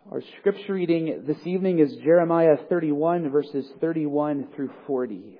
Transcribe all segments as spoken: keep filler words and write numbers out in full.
Our scripture reading this evening is Jeremiah thirty-one, verses thirty-one through forty.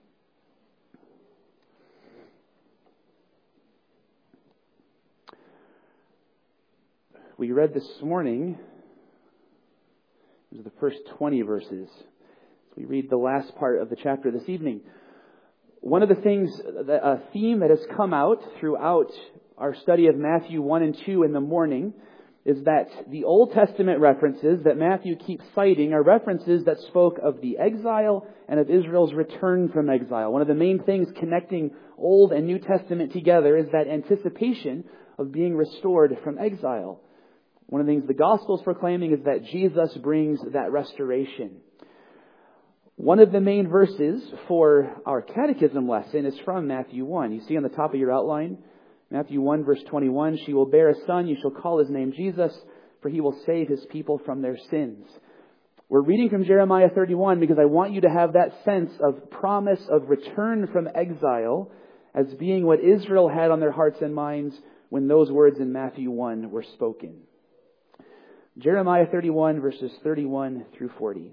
We read this morning, it was the first twenty verses. So we read the last part of the chapter this evening. One of the things, a theme that has come out throughout our study of Matthew one and two in the morning is that the Old Testament references that Matthew keeps citing are references that spoke of the exile and of Israel's return from exile. One of the main things connecting Old and New Testament together is that anticipation of being restored from exile. One of the things the Gospel is proclaiming is that Jesus brings that restoration. One of the main verses for our catechism lesson is from Matthew one. You see on the top of your outline, Matthew one verse twenty-one, she will bear a son, you shall call his name Jesus, for he will save his people from their sins. We're reading from Jeremiah thirty-one because I want you to have that sense of promise of return from exile as being what Israel had on their hearts and minds when those words in Matthew one were spoken. Jeremiah thirty-one verses thirty-one through forty.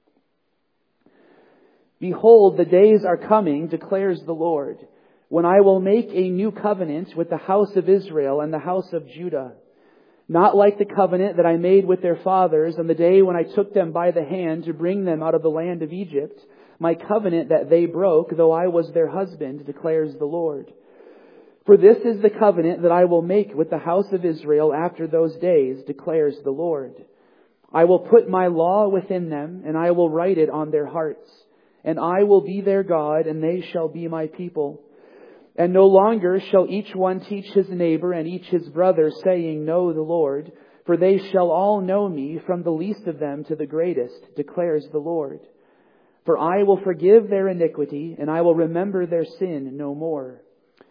Behold, the days are coming, declares the Lord, when I will make a new covenant with the house of Israel and the house of Judah. Not like the covenant that I made with their fathers on the day when I took them by the hand to bring them out of the land of Egypt, my covenant that they broke, though I was their husband, declares the Lord. For this is the covenant that I will make with the house of Israel after those days, declares the Lord. I will put my law within them, and I will write it on their hearts. And I will be their God, and they shall be my people. And no longer shall each one teach his neighbor and each his brother, saying, Know the Lord, for they shall all know me, from the least of them to the greatest, declares the Lord. For I will forgive their iniquity, and I will remember their sin no more.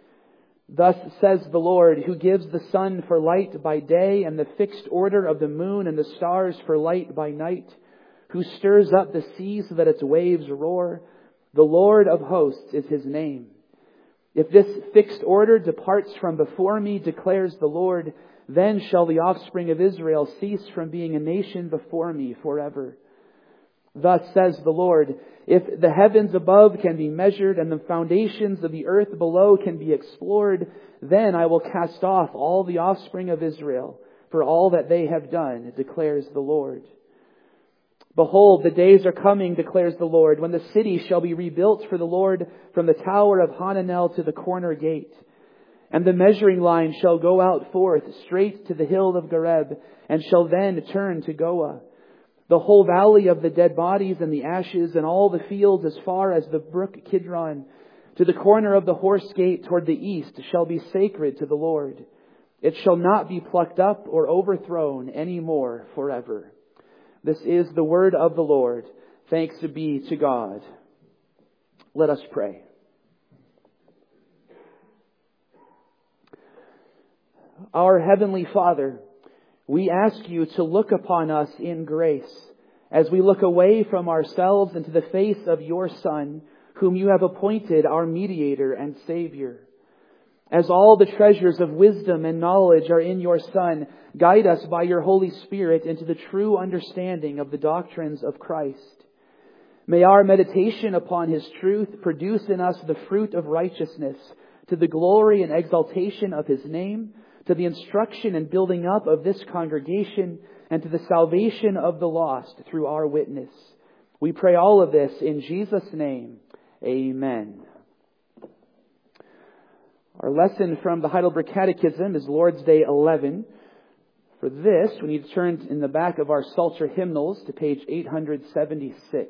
Thus says the Lord, who gives the sun for light by day, and the fixed order of the moon and the stars for light by night, who stirs up the sea so that its waves roar. The Lord of hosts is his name. If this fixed order departs from before me, declares the Lord, then shall the offspring of Israel cease from being a nation before me forever. Thus says the Lord, if the heavens above can be measured and the foundations of the earth below can be explored, then I will cast off all the offspring of Israel for all that they have done, declares the Lord. Behold, the days are coming, declares the Lord, when the city shall be rebuilt for the Lord from the tower of Hananel to the corner gate. And the measuring line shall go out forth straight to the hill of Gareb, and shall then turn to Goah. The whole valley of the dead bodies and the ashes, and all the fields as far as the brook Kidron, to the corner of the horse gate toward the east, shall be sacred to the Lord. It shall not be plucked up or overthrown any more forever. This is the word of the Lord. Thanks be to God. Let us pray. Our Heavenly Father, we ask you to look upon us in grace as we look away from ourselves into the face of your Son, whom you have appointed our mediator and Savior. As all the treasures of wisdom and knowledge are in your Son, guide us by your Holy Spirit into the true understanding of the doctrines of Christ. May our meditation upon His truth produce in us the fruit of righteousness, to the glory and exaltation of His name, to the instruction and building up of this congregation, and to the salvation of the lost through our witness. We pray all of this in Jesus' name. Amen. Our lesson from the Heidelberg Catechism is Lord's Day eleven. For this, we need to turn in the back of our Psalter hymnals to page eight hundred seventy-six.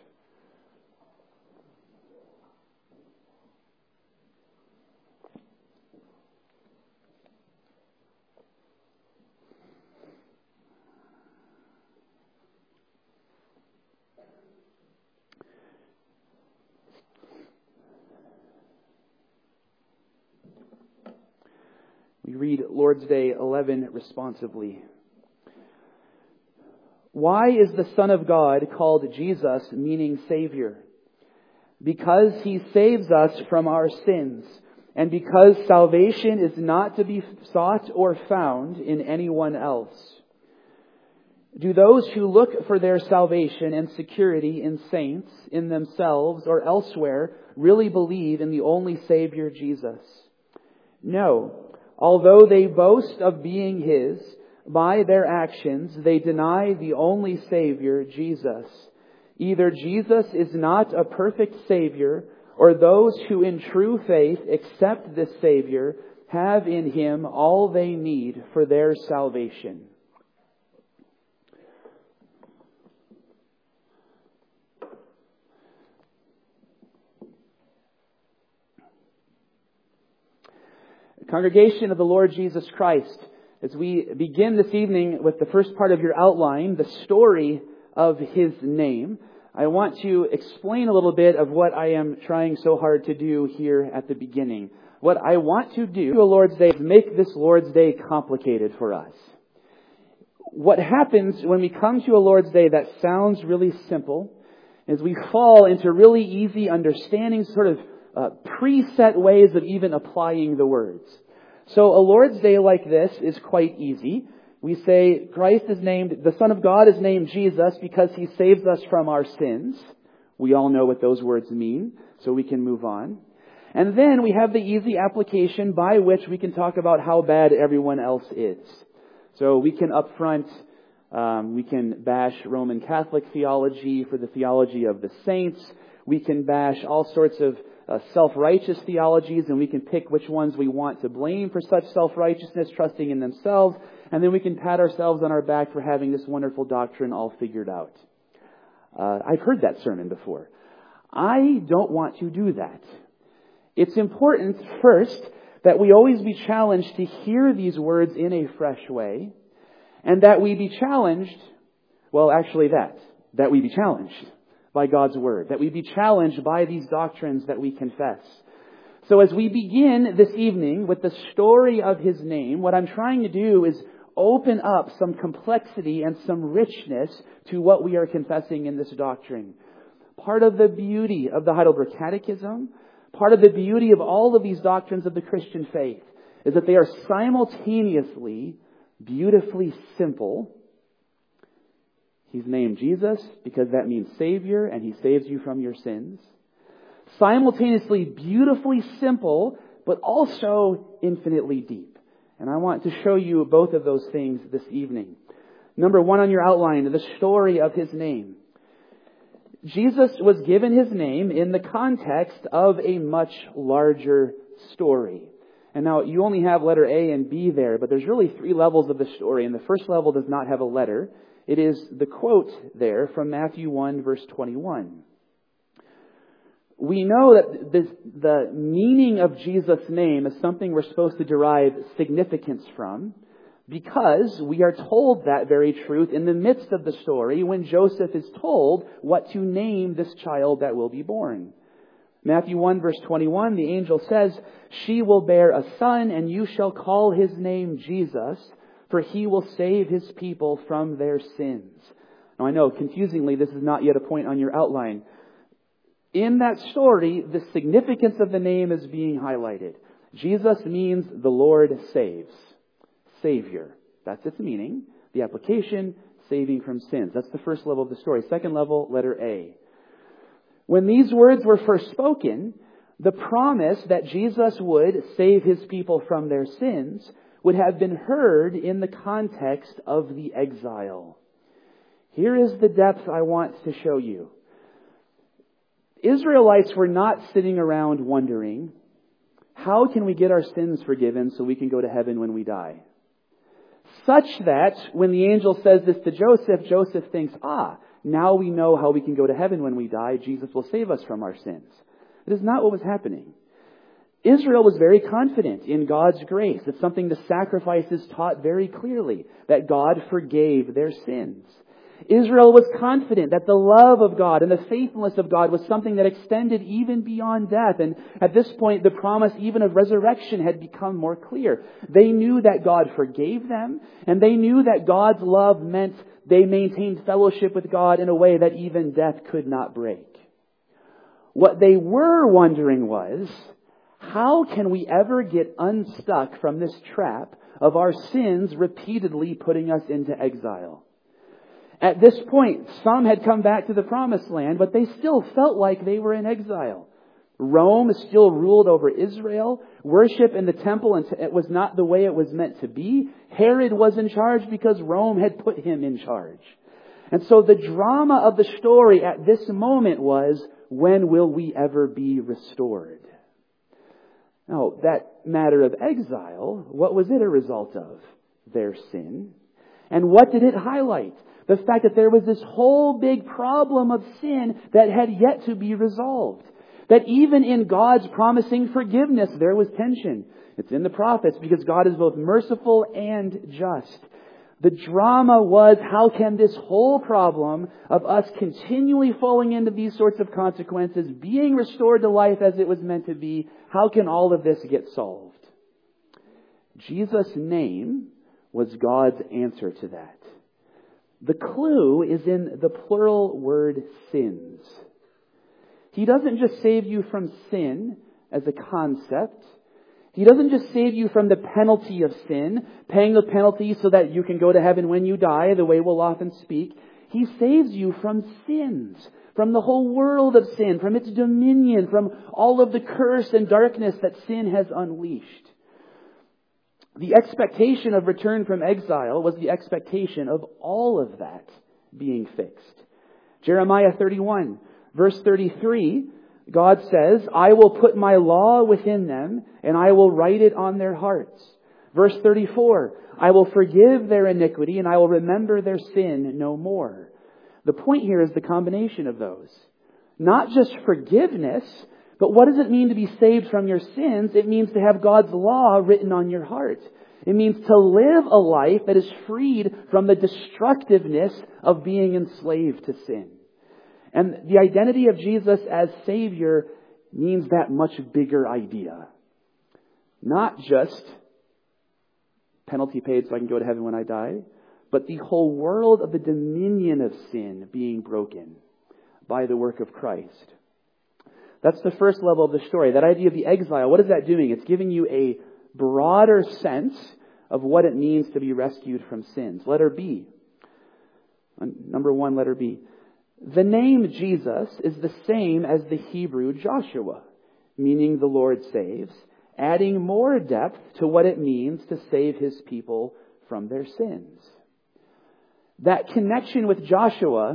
We read Lord's Day eleven responsively. Why is the Son of God called Jesus, meaning Savior? Because He saves us from our sins, and because salvation is not to be sought or found in anyone else. Do those who look for their salvation and security in saints, in themselves, or elsewhere really believe in the only Savior, Jesus? No. Although they boast of being His, by their actions they deny the only Savior, Jesus. Either Jesus is not a perfect Savior, or those who in true faith accept this Savior have in Him all they need for their salvation. Congregation of the Lord Jesus Christ, as we begin this evening with the first part of your outline, the story of His name, I want to explain a little bit of what I am trying so hard to do here at the beginning. What I want to do to a Lord's Day is make this Lord's Day complicated for us. What happens when we come to a Lord's Day that sounds really simple is we fall into really easy understanding, sort of uh, preset ways of even applying the words. So a Lord's Day like this is quite easy. We say Christ is named, the Son of God is named Jesus because He saves us from our sins. We all know what those words mean, so we can move on. And then we have the easy application by which we can talk about how bad everyone else is. So we can upfront, um, we can bash Roman Catholic theology for the theology of the saints. We can bash all sorts of uh, self-righteous theologies, and we can pick which ones we want to blame for such self-righteousness, trusting in themselves. And then we can pat ourselves on our back for having this wonderful doctrine all figured out. Uh, I've heard that sermon before. I don't want to do that. It's important, first, that we always be challenged to hear these words in a fresh way, and that we be challenged, well, actually that, that we be challenged by God's Word, that we be challenged by these doctrines that we confess. So as we begin this evening with the story of His name, what I'm trying to do is open up some complexity and some richness to what we are confessing in this doctrine. Part of the beauty of the Heidelberg Catechism, part of the beauty of all of these doctrines of the Christian faith, is that they are simultaneously beautifully simple. He's named Jesus because that means Savior, and He saves you from your sins. Simultaneously beautifully simple, but also infinitely deep. And I want to show you both of those things this evening. Number one on your outline, the story of His name. Jesus was given His name in the context of a much larger story. And now you only have letter A and B there, but there's really three levels of the story. And the first level does not have a letter. It is the quote there from Matthew one, verse twenty-one. We know that this, the meaning of Jesus' name is something we're supposed to derive significance from, because we are told that very truth in the midst of the story when Joseph is told what to name this child that will be born. Matthew one, verse twenty-one, the angel says, "She will bear a son, and you shall call His name Jesus, for He will save His people from their sins." Now I know, confusingly, this is not yet a point on your outline. In that story, the significance of the name is being highlighted. Jesus means the Lord saves. Savior. That's its meaning. The application, saving from sins. That's the first level of the story. Second level, letter A. When these words were first spoken, the promise that Jesus would save His people from their sins would have been heard in the context of the exile. Here is the depth I want to show you. Israelites were not sitting around wondering, how can we get our sins forgiven so we can go to heaven when we die? Such that when the angel says this to Joseph, Joseph thinks, ah, now we know how we can go to heaven when we die. Jesus will save us from our sins. It is not what was happening. Israel was very confident in God's grace. It's something the sacrifices taught very clearly, that God forgave their sins. Israel was confident that the love of God and the faithfulness of God was something that extended even beyond death. And at this point, the promise even of resurrection had become more clear. They knew that God forgave them, and they knew that God's love meant they maintained fellowship with God in a way that even death could not break. What they were wondering was, how can we ever get unstuck from this trap of our sins repeatedly putting us into exile? At this point, some had come back to the promised land, but they still felt like they were in exile. Rome still ruled over Israel. Worship in the temple it was not the way it was meant to be. Herod was in charge because Rome had put him in charge. And so the drama of the story at this moment was, when will we ever be restored? Now, that matter of exile, what was it a result of? Their sin. And what did it highlight? The fact that there was this whole big problem of sin that had yet to be resolved. That even in God's promising forgiveness, there was tension. It's in the prophets because God is both merciful and just. The drama was, how can this whole problem of us continually falling into these sorts of consequences, being restored to life as it was meant to be, how can all of this get solved? Jesus' name was God's answer to that. The clue is in the plural word sins. He doesn't just save you from sin as a concept. He doesn't just save you from the penalty of sin, paying the penalty so that you can go to heaven when you die, the way we'll often speak. He saves you from sins, from the whole world of sin, from its dominion, from all of the curse and darkness that sin has unleashed. The expectation of return from exile was the expectation of all of that being fixed. Jeremiah thirty-one, verse thirty-three, God says, I will put my law within them, and I will write it on their hearts. Verse thirty-four, I will forgive their iniquity, and I will remember their sin no more. The point here is the combination of those. Not just forgiveness, but what does it mean to be saved from your sins? It means to have God's law written on your heart. It means to live a life that is freed from the destructiveness of being enslaved to sin. And the identity of Jesus as Savior means that much bigger idea. Not just penalty paid so I can go to heaven when I die, but the whole world of the dominion of sin being broken by the work of Christ. That's the first level of the story. That idea of the exile, what is that doing? It's giving you a broader sense of what it means to be rescued from sins. Letter B. Number one, letter B. The name Jesus is the same as the Hebrew Joshua, meaning the Lord saves, adding more depth to what it means to save His people from their sins. That connection with Joshua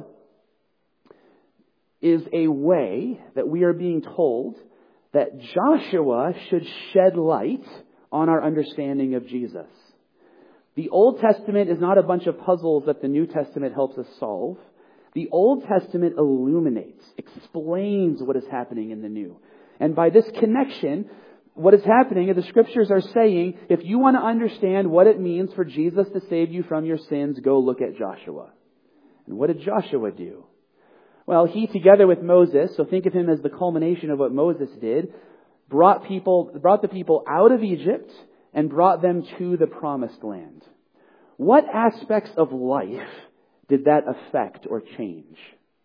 is a way that we are being told that Joshua should shed light on our understanding of Jesus. The Old Testament is not a bunch of puzzles that the New Testament helps us solve. The Old Testament illuminates, explains what is happening in the New. And by this connection, what is happening is the Scriptures are saying, if you want to understand what it means for Jesus to save you from your sins, go look at Joshua. And what did Joshua do? Well, he, together with Moses, so think of him as the culmination of what Moses did, brought people, brought the people out of Egypt and brought them to the promised land. What aspects of life did that affect or change?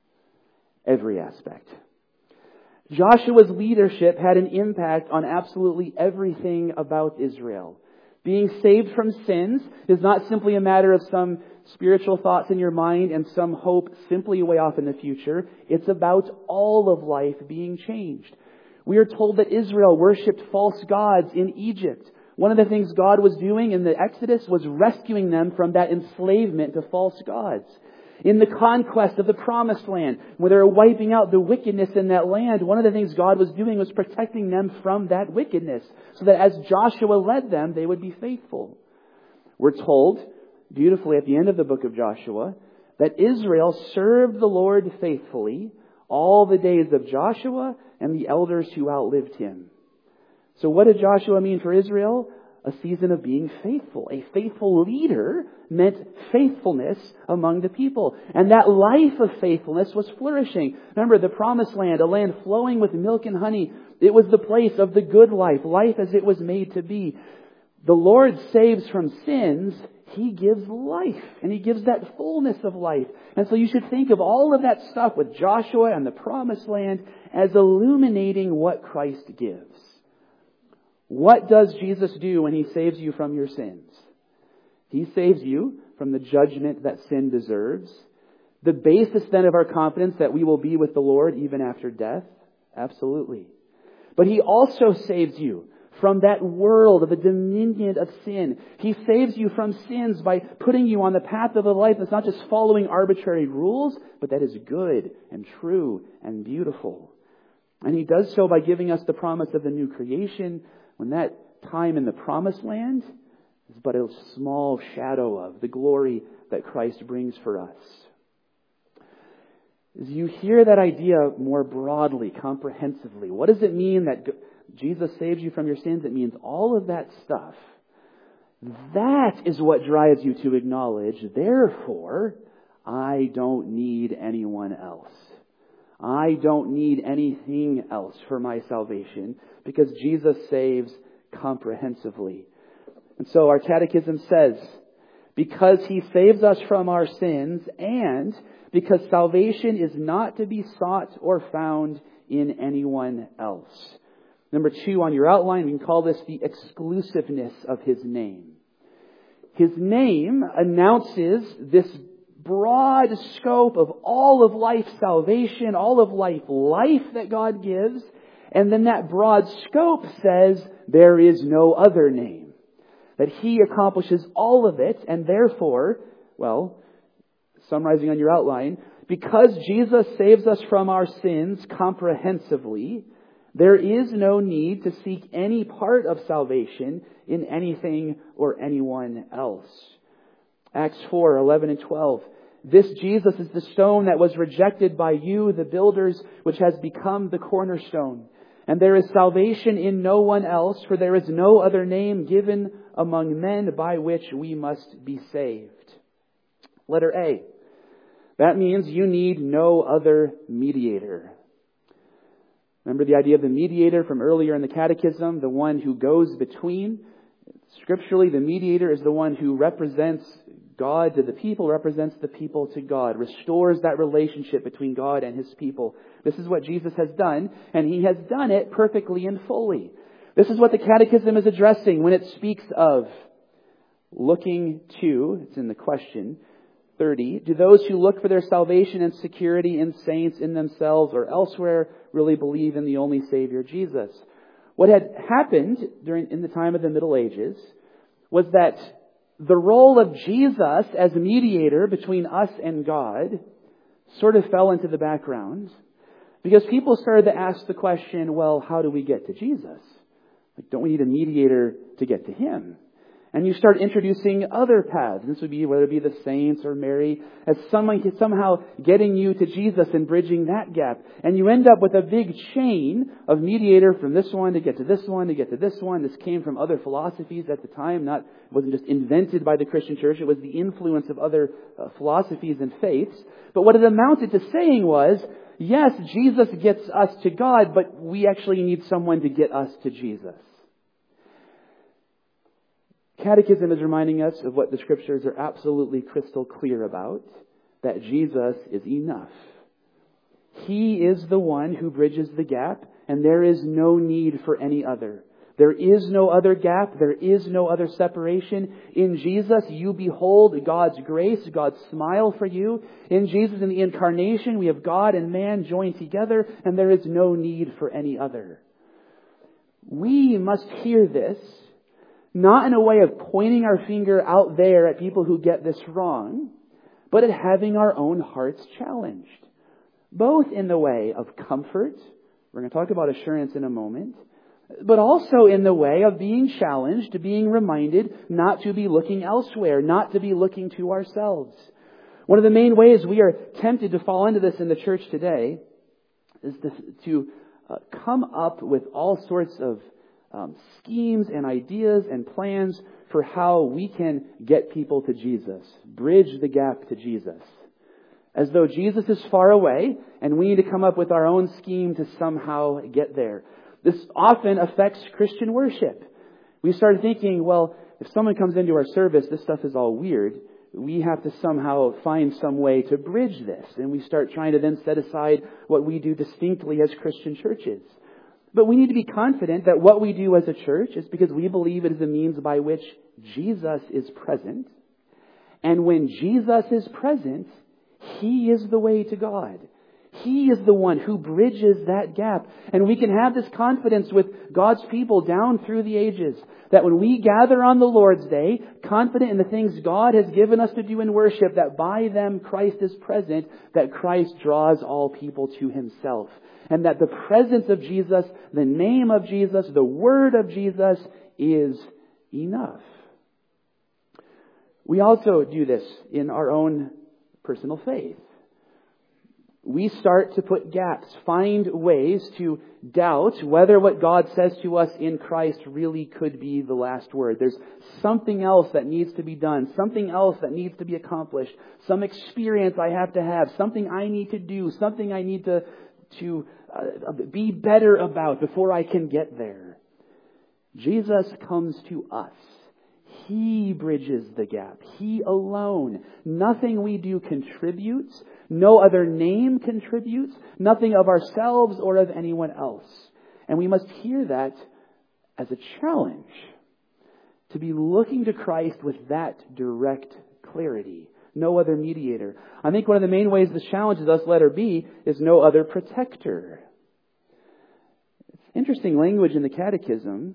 Every aspect. Joshua's leadership had an impact on absolutely everything about Israel. Being saved from sins is not simply a matter of some spiritual thoughts in your mind and some hope simply way off in the future. It's about all of life being changed. We are told that Israel worshipped false gods in Egypt. One of the things God was doing in the Exodus was rescuing them from that enslavement to false gods. In the conquest of the Promised Land, where they were wiping out the wickedness in that land, one of the things God was doing was protecting them from that wickedness, so that as Joshua led them, they would be faithful. We're told, beautifully at the end of the book of Joshua, that Israel served the Lord faithfully all the days of Joshua and the elders who outlived him. So what did Joshua mean for Israel? A season of being faithful. A faithful leader meant faithfulness among the people. And that life of faithfulness was flourishing. Remember, the Promised Land, a land flowing with milk and honey. It was the place of the good life, life as it was made to be. The Lord saves from sins. He gives life. And He gives that fullness of life. And so you should think of all of that stuff with Joshua and the Promised Land as illuminating what Christ gives. What does Jesus do when He saves you from your sins? He saves you from the judgment that sin deserves. The basis then of our confidence that we will be with the Lord even after death? Absolutely. But He also saves you from that world of the dominion of sin. He saves you from sins by putting you on the path of a life that's not just following arbitrary rules, but that is good and true and beautiful. And He does so by giving us the promise of the new creation, when that time in the promised land is but a small shadow of the glory that Christ brings for us. As you hear that idea more broadly, comprehensively, what does it mean that Jesus saves you from your sins? It means all of that stuff. That is what drives you to acknowledge, therefore, I don't need anyone else. I don't need anything else for my salvation, because Jesus saves comprehensively. And so our catechism says, because He saves us from our sins, and because salvation is not to be sought or found in anyone else. Number two, on your outline, we can call this the exclusiveness of His name. His name announces this broad scope of all of life salvation, all of life life that God gives. And then that broad scope says there is no other name. That He accomplishes all of it, and therefore, well, summarizing on your outline, because Jesus saves us from our sins comprehensively, there is no need to seek any part of salvation in anything or anyone else. Acts four, eleven and twelve. This Jesus is the stone that was rejected by you, the builders, which has become the cornerstone. And there is salvation in no one else, for there is no other name given among men by which we must be saved. Letter A. That means you need no other mediator. Remember the idea of the mediator from earlier in the catechism, the one who goes between. Scripturally, the mediator is the one who represents God to the people, represents the people to God, restores that relationship between God and His people. This is what Jesus has done, and He has done it perfectly and fully. This is what the catechism is addressing when it speaks of looking to, it's in the question, thirty, do those who look for their salvation and security in saints, in themselves, or elsewhere really believe in the only Savior, Jesus? What had happened during in the time of the Middle Ages was that the role of Jesus as mediator between us and God sort of fell into the background, because people started to ask the question, well, how do we get to Jesus? Like, don't we need a mediator to get to Him? And you start introducing other paths. This would be whether it be the saints or Mary, as someone somehow getting you to Jesus and bridging that gap. And you end up with a big chain of mediator from this one to get to this one to get to this one. This came from other philosophies at the time. Not it wasn't just invented by the Christian church. It was the influence of other uh, philosophies and faiths. But what it amounted to saying was, yes, Jesus gets us to God, but we actually need someone to get us to Jesus. Catechism is reminding us of what the Scriptures are absolutely crystal clear about, that Jesus is enough. He is the one who bridges the gap, and there is no need for any other. There is no other gap. There is no other separation. In Jesus, you behold God's grace, God's smile for you. In Jesus, in the incarnation, we have God and man joined together, and there is no need for any other. We must hear this, not in a way of pointing our finger out there at people who get this wrong, but at having our own hearts challenged. Both in the way of comfort, we're going to talk about assurance in a moment, but also in the way of being challenged, to being reminded not to be looking elsewhere, not to be looking to ourselves. One of the main ways we are tempted to fall into this in the church today is to, to uh, come up with all sorts of Um, schemes and ideas and plans for how we can get people to Jesus, bridge the gap to Jesus. As though Jesus is far away and we need to come up with our own scheme to somehow get there. This often affects Christian worship. We start thinking, well, if someone comes into our service, this stuff is all weird. We have to somehow find some way to bridge this. And we start trying to then set aside what we do distinctly as Christian churches. But we need to be confident that what we do as a church is because we believe it is a means by which Jesus is present. And when Jesus is present, He is the way to God. He is the one who bridges that gap. And we can have this confidence with God's people down through the ages, that when we gather on the Lord's Day, confident in the things God has given us to do in worship, that by them Christ is present, that Christ draws all people to Himself. And that the presence of Jesus, the name of Jesus, the word of Jesus is enough. We also do this in our own personal faith. We start to put gaps, find ways to doubt whether what God says to us in Christ really could be the last word. There's something else that needs to be done, something else that needs to be accomplished, some experience I have to have, something I need to do, something I need to, to uh, be better about before I can get there. Jesus comes to us. He bridges the gap. He alone. Nothing we do contributes. No other name contributes. Nothing of ourselves or of anyone else. And we must hear that as a challenge. To be looking to Christ with that direct clarity. No other mediator. I think one of the main ways this challenges us, letter B, is no other protector. It's interesting language in the Catechism.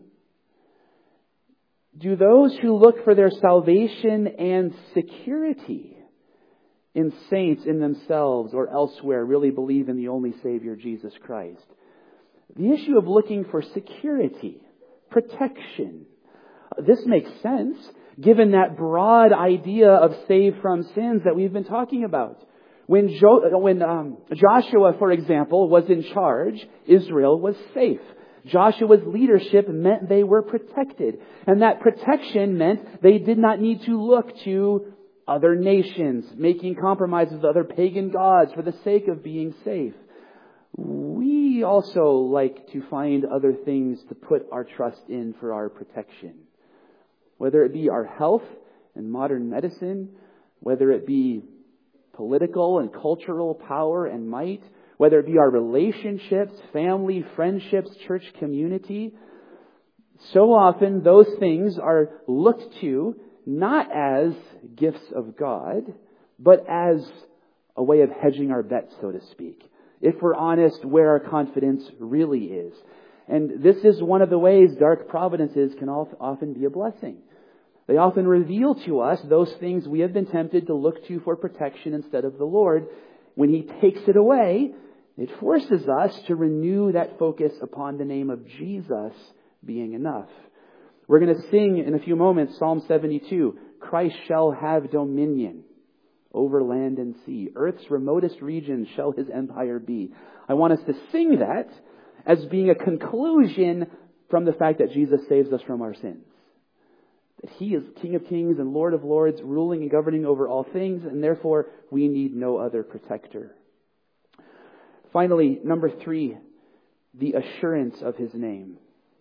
Do those who look for their salvation and security in saints, in themselves, or elsewhere really believe in the only Savior, Jesus Christ? The issue of looking for security, protection, this makes sense given that broad idea of saved from sins that we've been talking about. When, jo- when um, Joshua, for example, was in charge, Israel was safe. Joshua's leadership meant they were protected. And that protection meant they did not need to look to other nations, making compromises with other pagan gods for the sake of being safe. We also like to find other things to put our trust in for our protection. Whether it be our health and modern medicine, whether it be political and cultural power and might, whether it be our relationships, family, friendships, church community. So often those things are looked to not as gifts of God, but as a way of hedging our bets, so to speak. If we're honest, where our confidence really is. And this is one of the ways dark providences can often be a blessing. They often reveal to us those things we have been tempted to look to for protection instead of the Lord. When He takes it away, it forces us to renew that focus upon the name of Jesus being enough. We're going to sing in a few moments Psalm seventy-two. Christ shall have dominion over land and sea. Earth's remotest regions shall His empire be. I want us to sing that as being a conclusion from the fact that Jesus saves us from our sins. That He is King of kings and Lord of lords, ruling and governing over all things, and therefore we need no other protector. Finally, number three, the assurance of His name.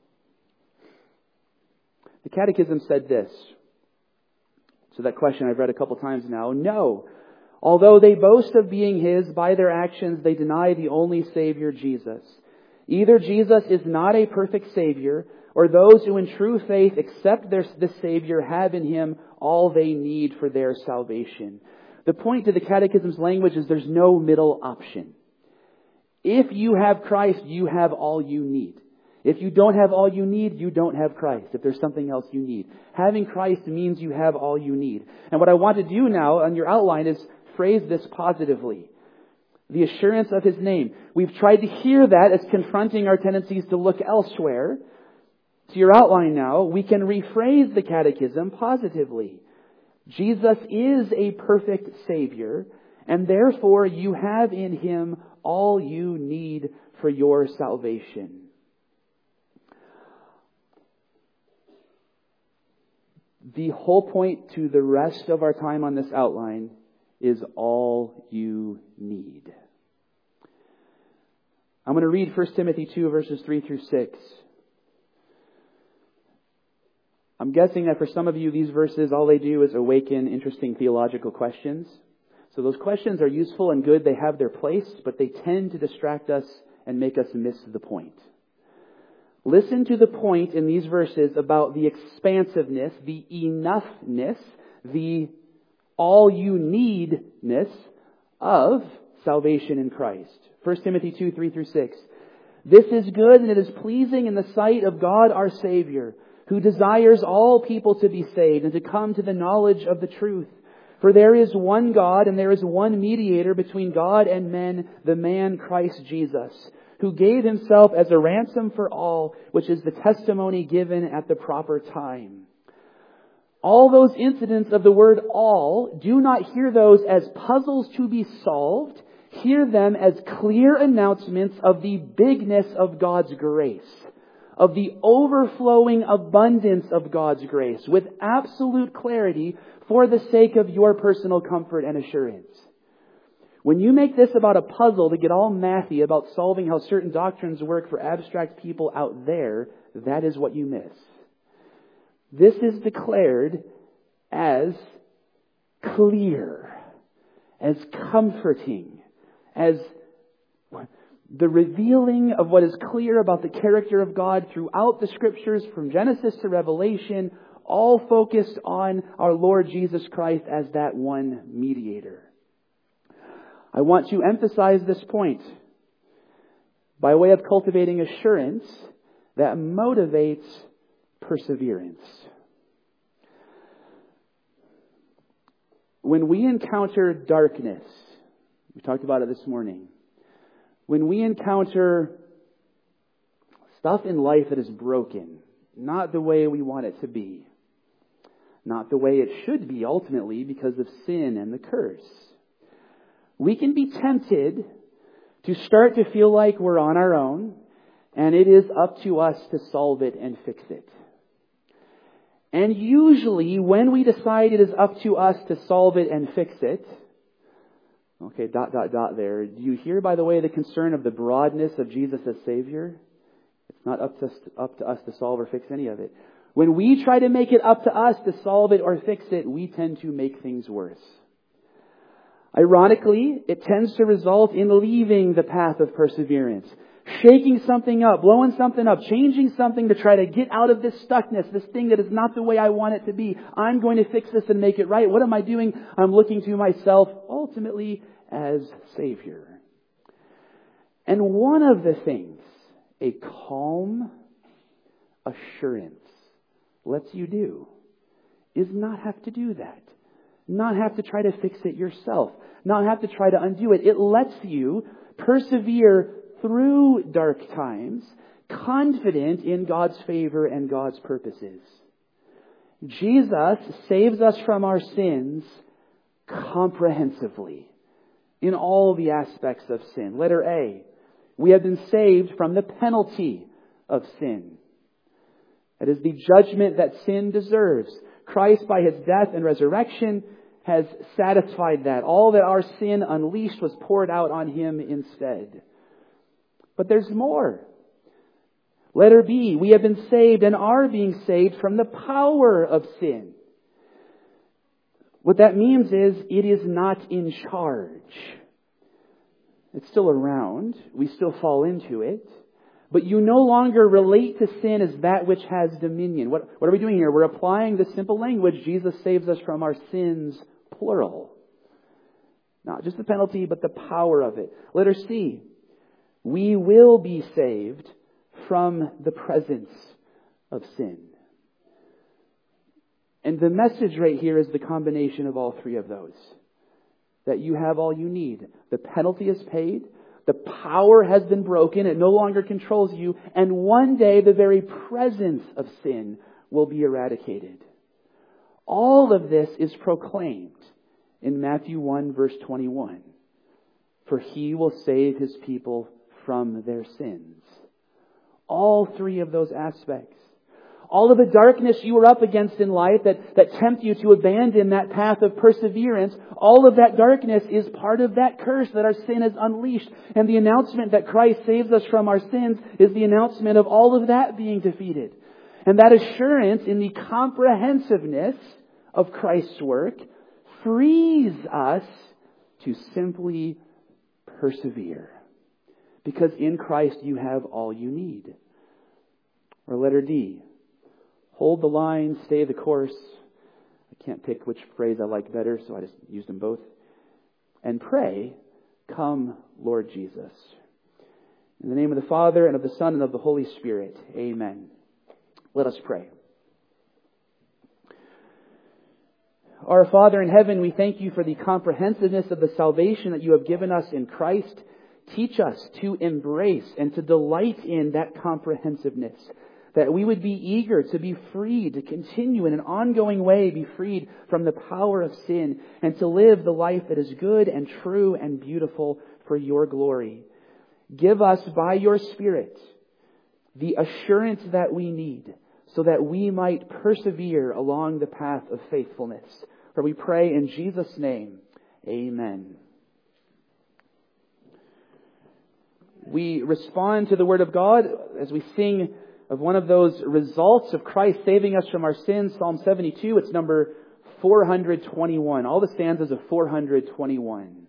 The Catechism said this. So that question I've read a couple times now. No, although they boast of being His, by their actions they deny the only Savior, Jesus. Either Jesus is not a perfect Savior, or those who in true faith accept their, the Savior have in Him all they need for their salvation. The point to the Catechism's language is there's no middle option. If you have Christ, you have all you need. If you don't have all you need, you don't have Christ. If there's something else you need. Having Christ means you have all you need. And what I want to do now on your outline is phrase this positively. The assurance of His name. We've tried to hear that as confronting our tendencies to look elsewhere. To your outline now, we can rephrase the Catechism positively. Jesus is a perfect Savior, and therefore you have in Him all you need for your salvation. The whole point to the rest of our time on this outline is all you need. I'm going to read First Timothy two, verses three through six. I'm guessing that for some of you, these verses, all they do is awaken interesting theological questions. So those questions are useful and good. They have their place, but they tend to distract us and make us miss the point. Listen to the point in these verses about the expansiveness, the enoughness, the all you needness of salvation in Christ. First Timothy two, three through six. This is good and it is pleasing in the sight of God our Savior, who desires all people to be saved and to come to the knowledge of the truth. For there is one God and there is one mediator between God and men, the man Christ Jesus, who gave himself as a ransom for all, which is the testimony given at the proper time. All those incidents of the word all, do not hear those as puzzles to be solved. Hear them as clear announcements of the bigness of God's grace, of the overflowing abundance of God's grace, with absolute clarity for the sake of your personal comfort and assurance. When you make this about a puzzle to get all mathy about solving how certain doctrines work for abstract people out there, that is what you miss. This is declared as clear, as comforting, as the revealing of what is clear about the character of God throughout the Scriptures from Genesis to Revelation, all focused on our Lord Jesus Christ as that one mediator. I want to emphasize this point by way of cultivating assurance that motivates perseverance. When we encounter darkness, we talked about it this morning, when we encounter stuff in life that is broken, not the way we want it to be, not the way it should be ultimately because of sin and the curse, we can be tempted to start to feel like we're on our own and it is up to us to solve it and fix it. And usually when we decide it is up to us to solve it and fix it, okay, dot, dot, dot there. Do you hear, by the way, the concern of the broadness of Jesus as Savior? It's not up to us, up to us to solve or fix any of it. When we try to make it up to us to solve it or fix it, we tend to make things worse. Ironically, it tends to result in leaving the path of perseverance, shaking something up, blowing something up, changing something to try to get out of this stuckness, this thing that is not the way I want it to be. I'm going to fix this and make it right. What am I doing? I'm looking to myself ultimately as Savior. And one of the things a calm assurance lets you do is not have to do that. Not have to try to fix it yourself. Not have to try to undo it. It lets you persevere through dark times, confident in God's favor and God's purposes. Jesus saves us from our sins comprehensively in all the aspects of sin. Letter A, we have been saved from the penalty of sin. That is the judgment that sin deserves. Christ, by His death and resurrection, has satisfied that. All that our sin unleashed was poured out on Him instead. But there's more. Letter B, we have been saved and are being saved from the power of sin. What that means is it is not in charge. It's still around. We still fall into it. But you no longer relate to sin as that which has dominion. What, what are we doing here? We're applying the simple language. Jesus saves us from our sins, plural. Not just the penalty, but the power of it. Letter C, we will be saved from the presence of sin. And the message right here is the combination of all three of those. That you have all you need. The penalty is paid. The power has been broken. It no longer controls you. And one day the very presence of sin will be eradicated. All of this is proclaimed in Matthew one verse twenty-one. For He will save His people from their sins. All three of those aspects. All of the darkness you are up against in life that, that tempt you to abandon that path of perseverance, all of that darkness is part of that curse that our sin has unleashed. And the announcement that Christ saves us from our sins is the announcement of all of that being defeated. And that assurance in the comprehensiveness of Christ's work frees us to simply persevere. Because in Christ you have all you need. Or letter D, hold the line, stay the course. I can't pick which phrase I like better, so I just used them both. and pray, "Come, Lord Jesus." In the name of the Father, and of the Son, and of the Holy Spirit. Amen. Let us pray. Our Father in heaven, we thank you for the comprehensiveness of the salvation that you have given us in Christ. Teach us to embrace and to delight in that comprehensiveness, that we would be eager to be freed, to continue in an ongoing way, be freed from the power of sin, and to live the life that is good and true and beautiful for your glory. Give us by your Spirit the assurance that we need, so that we might persevere along the path of faithfulness. For we pray in Jesus' name, amen. We respond to the Word of God as we sing of one of those results of Christ saving us from our sins, Psalm seventy-two. It's number four hundred twenty-one. All the stanzas of four hundred twenty-one.